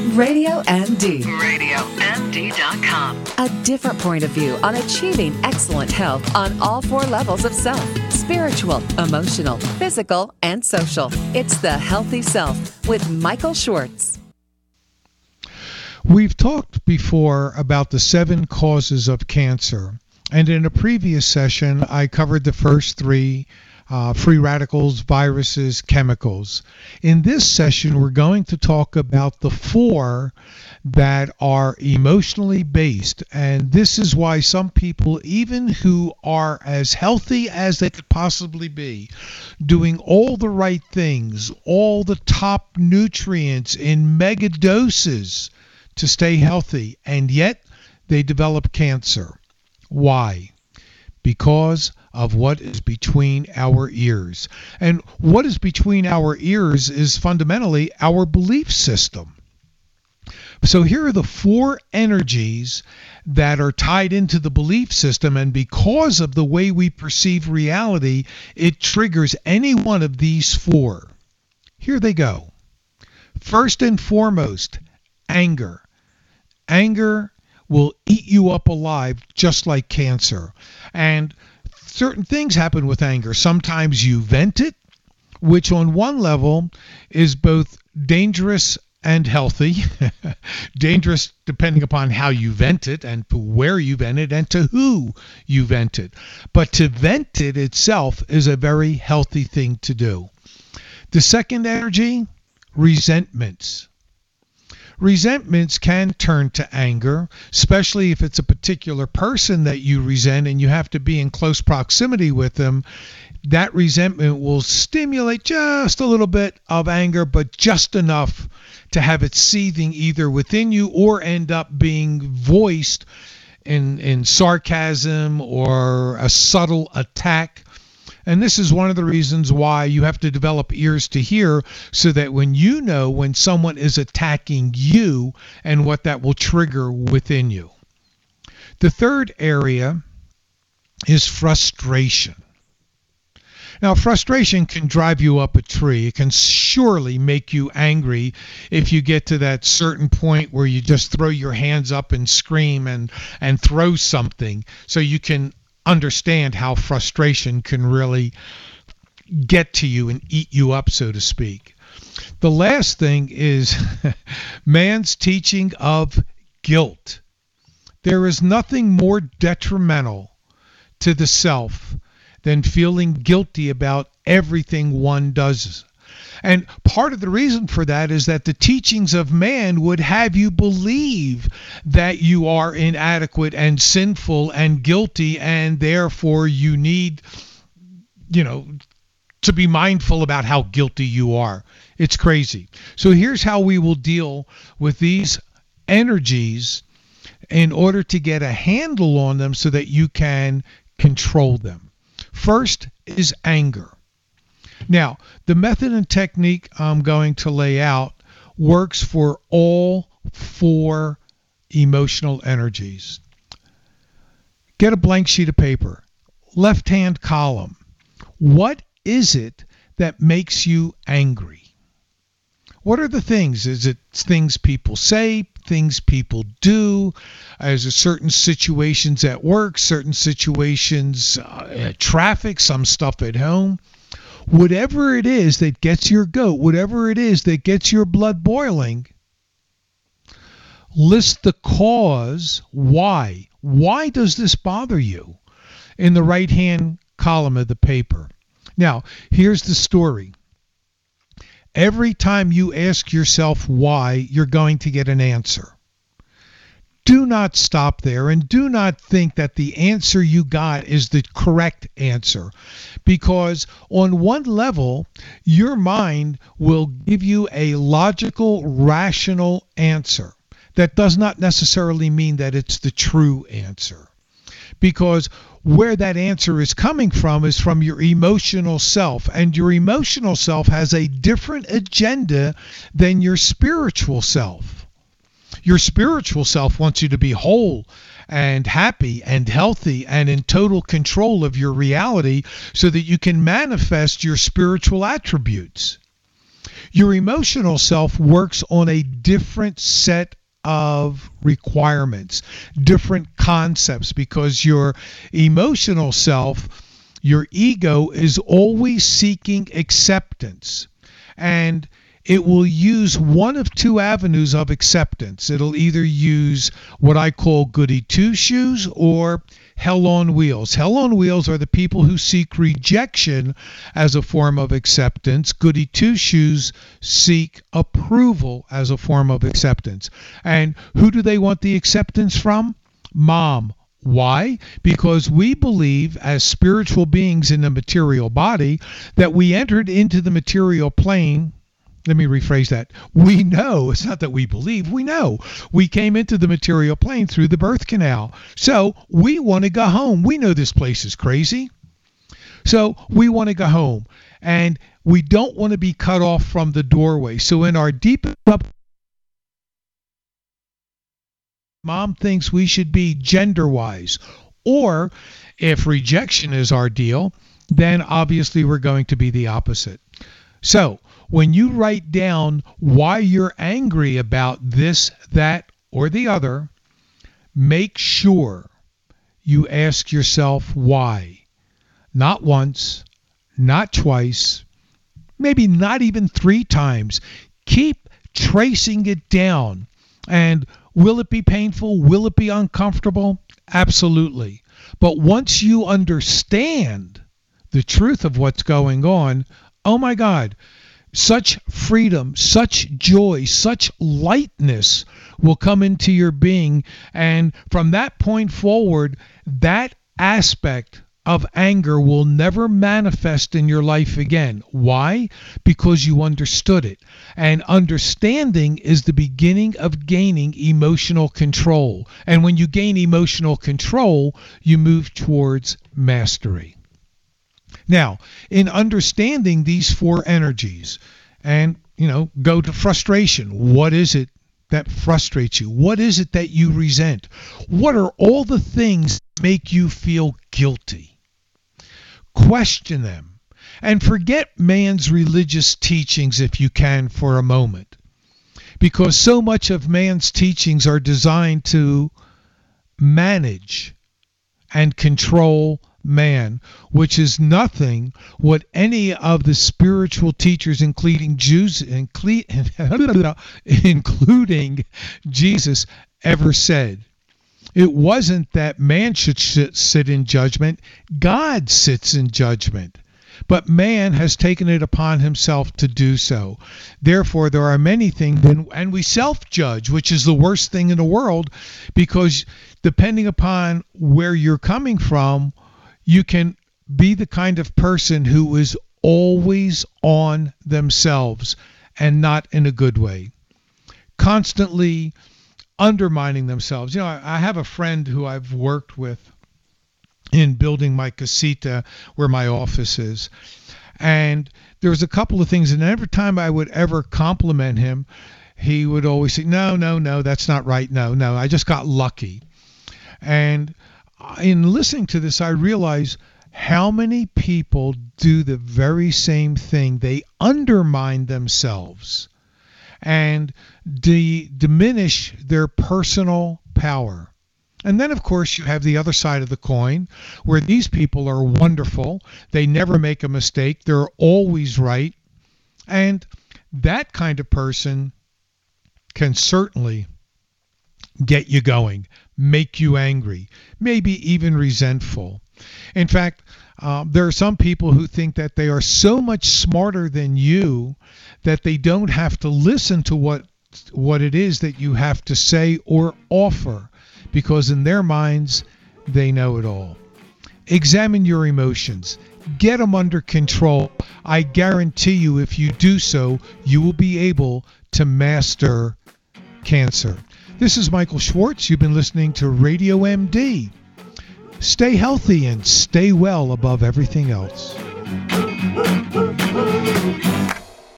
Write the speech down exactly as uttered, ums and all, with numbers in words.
Radio M D. radio M D dot com. A different point of view on achieving excellent health on all four levels of self: spiritual, emotional, physical, and social. It's The Healthy Self with Michael Schwartz. We've talked before about the seven causes of cancer, and in a previous session, I covered the first three: uh, free radicals, viruses, chemicals. In this session, we're going to talk about the four that are emotionally based, and this is why some people, even who are as healthy as they could possibly be, doing all the right things, all the top nutrients in mega doses to stay healthy, and yet they develop cancer. Why? Because of what is between our ears. And what is between our ears is fundamentally our belief system. So here are the four energies that are tied into the belief system, and because of the way we perceive reality, it triggers any one of these four. Here they go. First and foremost, anger. Anger will eat you up alive just like cancer. And certain things happen with anger. Sometimes you vent it, which on one level is both dangerous and healthy. Dangerous depending upon how you vent it and to where you vent it and to who you vent it. But to vent it itself is a very healthy thing to do. The second energy, resentments. Resentments can turn to anger, especially if it's a particular person that you resent and you have to be in close proximity with them. That resentment will stimulate just a little bit of anger, but just enough to have it seething either within you or end up being voiced in, in sarcasm or a subtle attack. And this is one of the reasons why you have to develop ears to hear, so that when you know when someone is attacking you and what that will trigger within you. The third area is frustration. Now, frustration can drive you up a tree. It can surely make you angry if you get to that certain point where you just throw your hands up and scream and, and throw something, so you can understand how frustration can really get to you and eat you up, so to speak. The last thing is man's teaching of guilt. There is nothing more detrimental to the self than feeling guilty about everything one does. And part of the reason for that is that the teachings of man would have you believe that you are inadequate and sinful and guilty, and therefore you need, you know, to be mindful about how guilty you are. It's crazy. So here's how we will deal with these energies in order to get a handle on them so that you can control them. First is anger. Now, the method and technique I'm going to lay out works for all four emotional energies. Get a blank sheet of paper. Left-hand column. What is it that makes you angry? What are the things? Is it things people say, things people do? Is it certain situations at work, certain situations uh, at traffic, some stuff at home? Whatever it is that gets your goat, whatever it is that gets your blood boiling, list the cause. Why? Why does this bother you? In the right-hand column of the paper. Now, here's the story. Every time you ask yourself why, you're going to get an answer. Do not stop there, and do not think that the answer you got is the correct answer, because on one level, your mind will give you a logical, rational answer. That does not necessarily mean that it's the true answer, because where that answer is coming from is from your emotional self, and your emotional self has a different agenda than your spiritual self. Your spiritual self wants you to be whole and happy and healthy and in total control of your reality so that you can manifest your spiritual attributes. Your emotional self works on a different set of requirements, different concepts, because your emotional self, your ego, is always seeking acceptance. And it will use one of two avenues of acceptance. It'll either use what I call goody two-shoes or hell on wheels. Hell on wheels are the people who seek rejection as a form of acceptance. Goody two-shoes seek approval as a form of acceptance. And who do they want the acceptance from? Mom. Why? Because we believe, as spiritual beings in the material body, that we entered into the material plane. Let me rephrase that. We know, it's not that we believe, we know. We came into the material plane through the birth canal. So we want to go home. We know this place is crazy. So we want to go home. And we don't want to be cut off from the doorway. So in our deep up, Mom thinks we should be gender-wise. Or if rejection is our deal, then obviously we're going to be the opposite. So when you write down why you're angry about this, that, or the other, make sure you ask yourself why. Not once, not twice, maybe not even three times. Keep tracing it down. And will it be painful? Will it be uncomfortable? Absolutely. But once you understand the truth of what's going on, oh my God, such freedom, such joy, such lightness will come into your being. And from that point forward, that aspect of anger will never manifest in your life again. Why? Because you understood it. And understanding is the beginning of gaining emotional control. And when you gain emotional control, you move towards mastery. Now, in understanding these four energies, and, you know, go to frustration. What is it that frustrates you? What is it that you resent? What are all the things that make you feel guilty? Question them. And forget man's religious teachings if you can for a moment. Because so much of man's teachings are designed to manage and control man, which is nothing what any of the spiritual teachers, including Jews, including Jesus, ever said. It wasn't that man should sit in judgment. God sits in judgment. But man has taken it upon himself to do so. Therefore, there are many things, and we self-judge, which is the worst thing in the world, because depending upon where you're coming from, you can be the kind of person who is always on themselves and not in a good way. Constantly undermining themselves. You know, I have a friend who I've worked with in building my casita where my office is. And there was a couple of things, and every time I would ever compliment him, he would always say, no, no, no, that's not right. No, no, I just got lucky. And in listening to this, I realize how many people do the very same thing. They undermine themselves and de- diminish their personal power. And then, of course, you have the other side of the coin, where these people are wonderful. They never make a mistake. They're always right. And that kind of person can certainly get you going, make you angry, maybe even resentful. In fact, um, there are some people who think that they are so much smarter than you that they don't have to listen to what what it is that you have to say or offer, because in their minds, they know it all. Examine your emotions. Get them under control. I guarantee you, if you do so, you will be able to master cancer. This is Michael Schwartz. You've been listening to Radio M D. Stay healthy and stay well above everything else.